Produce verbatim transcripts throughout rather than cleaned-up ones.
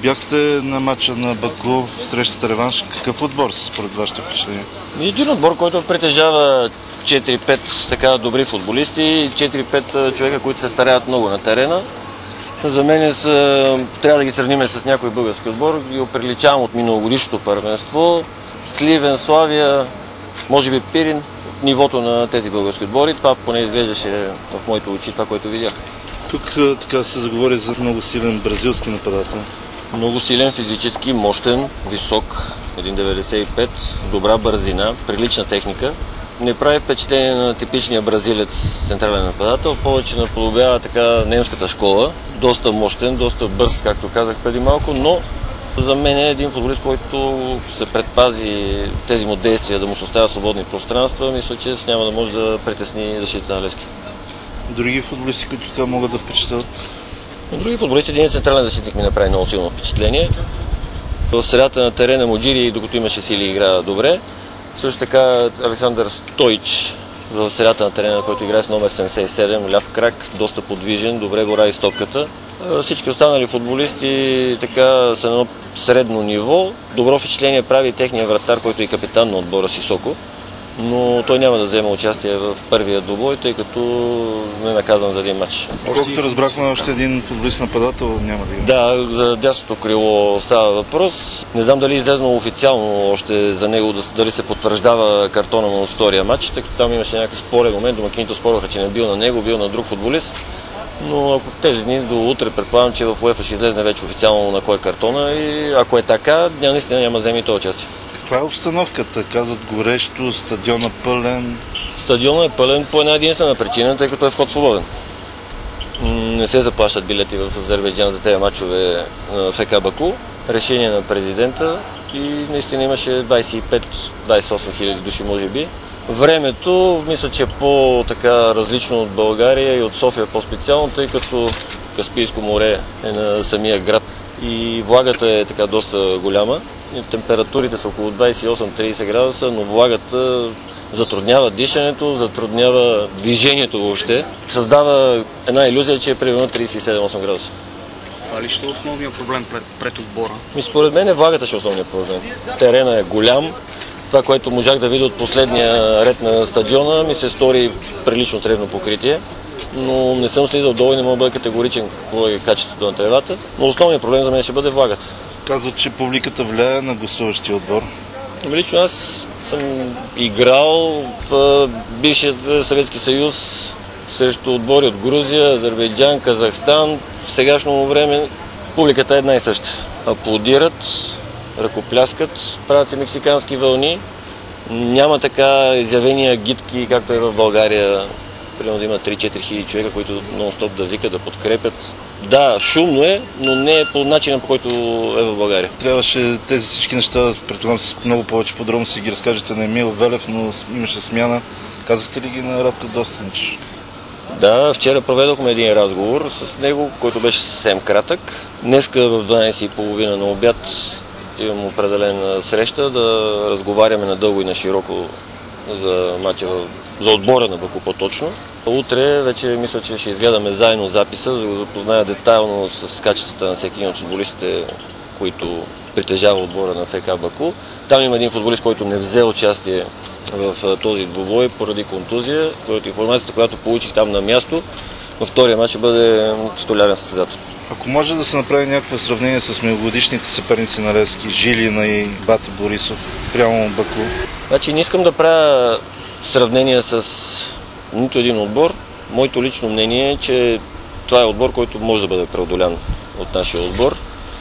Бяхте на матча на Баку в срещата реванш. Какъв отбор според вашето впечатление? Един отбор, който притежава четири-пет така добри футболисти, четири-пет човека, които се стараят много на терена. За мен са, трябва да ги сравним с някой български отбор. Ги оприличавам от миналогодишното първенство. Сливен, Славия, може би Пирин, нивото на тези български отбори. Това поне изглеждаше в моите очи, това, което видях. Тук така се заговори за много силен бразилски нападател. Много силен, физически, мощен, висок, един деветдесет и пет, добра бързина, прилична техника. Не прави впечатление на типичния бразилец централен нападател, повече наподобява така немската школа. Доста мощен, доста бърз, както казах преди малко, но за мен е един футболист, който се предпази тези му действия, да му се оставя свободни пространства. Мисля, че няма да може да притесни защита на Левски. Други футболисти, които така могат да впечатлят? Други футболисти, един централен защитник ми направи много силно впечатление. В средата на терена Моджири, докато имаше сили, игра добре. Също така Александър Стойч в средата на терена, който играе с номер седемдесет и седем, ляв крак, доста подвижен, добре борави с топката. Всички останали футболисти така са на едно средно ниво. Добро впечатление прави техния вратар, който е капитан на отбора Сисоко. Но той няма да вземе участие в първия двубой, тъй като не е наказан за един матч. Колкото разбрахме, още един футболист нападател няма да има. Да, за дясното крило става въпрос. Не знам дали е излезнало официално още за него, дали се потвърждава картона му от втория матч, тъй като там имаше някакъв спорен момент, домакините спорваха, че не бил на него, бил на друг футболист. Но ако тези дни до утре предполагам, че в УЕФА ще излезне вече официално на кой картона и ако е така, наистина няма да вземе и това участие. Каква е обстановката? Казват горещо, стадиона пълен. Стадионът е пълен по една единствена причина, тъй като е вход свободен. Не се заплащат билети в Азербайджан за тези мачове на ФК Баку. Решение на президента и наистина имаше двадесет и пет до двадесет и осем хиляди души, може би. Времето, мисля, че е по-така различно от България и от София по-специално, тъй като Каспийско море е на самия град и влагата е така доста голяма. Температурите са около двадесет и осем до тридесет градуса, но влагата затруднява дишането, затруднява движението въобще. Създава една илюзия, че е примерно тридесет и седем до осем градуса. Това ли ще е основният проблем пред, пред отбора? И според мен влагата ще е основният проблем. Терена е голям. Това, което можах да видя от последния ред на стадиона, ми се стори прилично тревно покритие. Но не съм слизал долу и не мога да бъда категоричен какво е качеството на тревата. Но основният проблем за мен ще бъде влагата. Казват, че публиката влияе на гостуващия отбор. Лично аз съм играл в бившия Съветски съюз срещу отбори от Грузия, Азербайджан, Казахстан. В сегашно време публиката е една и съща. Аплодират, ръкопляскат, правят се мексикански вълни. Няма така изявени агитки, както е в България. Примерно да има три-четири хиляди човека, които нон-стоп да викат, да подкрепят. Да, шумно е, но не е по начина, по който е в България. Трябваше тези всички неща, предполагам с много повече подробно си ги разкажете на Емил Велев, но имаше смяна. Казахте ли ги на Радко Достънич? Да, вчера проведохме един разговор с него, който беше съвсем кратък. Днеска в дванадесет и половина на обяд имам определена среща да разговаряме надълго и на широко за матча, за отбора на Баку по-точно. Утре вече мисля, че ще изгледаме заедно записа, за да го запозная детайлно с качествата на всеки един от футболистите, които притежава отбора на ФК Баку. Там има един футболист, който не взе участие в този двубой поради контузия, която информацията, която получих там на място, във втория матч ще бъде титулярен състезател. Ако може да се направи някакво сравнение с миналогодишните съперници на Левски, Жилина и Бате Борисов, спрямо Баку? Значи не искам да правя сравнение с нито един отбор. Моето лично мнение е, че това е отбор, който може да бъде преодолян от нашия отбор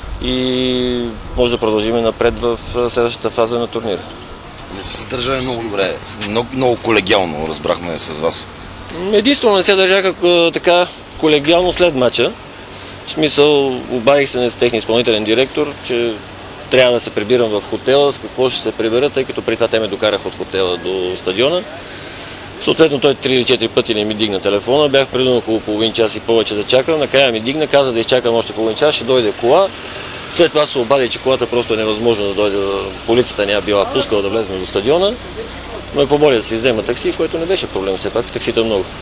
и може да продължим напред в следващата фаза на турнира. Не се държа много добре, много, много колегиално разбрахме с вас. Единствено не се държаха така колегиално след мача. В смисъл, обадих се на техния изпълнителен директор, че трябва да се прибирам в хотела, с какво ще се прибера, тъй като при това те ме докарах от хотела до стадиона. Съответно той три или четири пъти не ми дигна телефона, бях предвиден около половин час и повече да чакам, накрая ми дигна, каза да изчакам още половин час, ще дойде кола. След това се обади, че колата просто е невъзможно да дойде, полицията не е била пускала да влезем до стадиона. Но е помоли да си взема такси, което не беше проблем, все пак таксита много.